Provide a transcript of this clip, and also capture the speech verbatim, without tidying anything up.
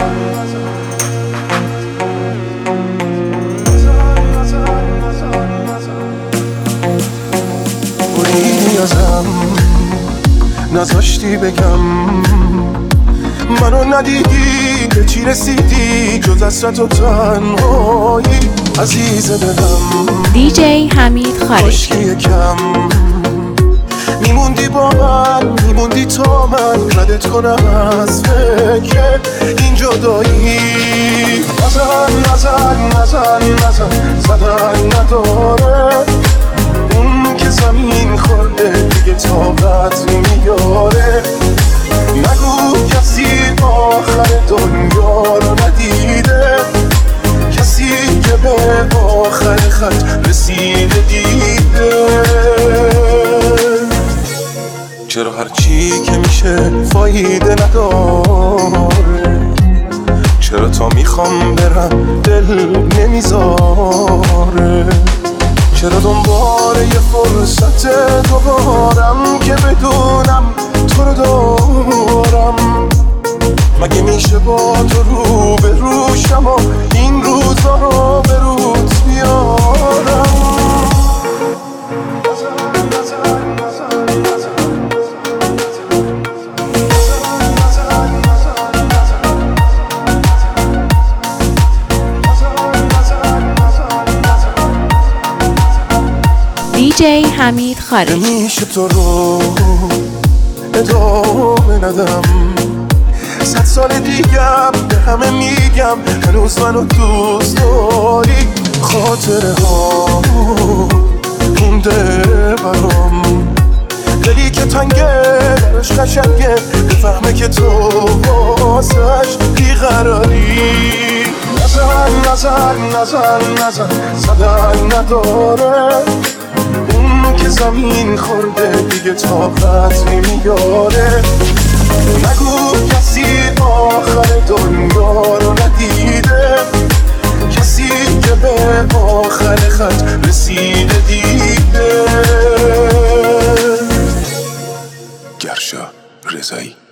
ازم نذاشتی بگم منو ندیدی، به چی رسیدی جز حسرت و تنهایی عزیز دلم. دیجی حمید خارجی. کاشکی یکم میموندی با من، میموندی تا من ردت کنم از فکر این جدایی. نزن نزن نزن نزن زدن نداره، اون که زمین خورده دیگه طاقت نمیاره. نگو کسی آخر دنیا رو ندیده، کسی که به آخر خط رسیده دیده. چرا هرچی که میشه فایده نداره؟ چرا تا میخوام برم دل نمیذاره؟ چرا دنبال یه فرصت دوبارم که بدونم تو رو دارم؟ مگه میشه با تو رو به روشم و این روزا رو به روت بیارم؟ دیجی حمید خارجی. نمیشه تو رو ادامه ندم، صد سال دیگم به همه میگم هنوز منو دوست داری. خاطره ها مونده برام، دلی که تنگه درش قشنگه بفهمه که تو واسش بیقراری. نزن نزن نزن نزن زدن نداره، اون که زمین خورده دیگه طاقت نمیاره. نگو کسی آخر دنیا رو ندیده، کسی که به آخر خط رسیده دیده. گرشا رضایی.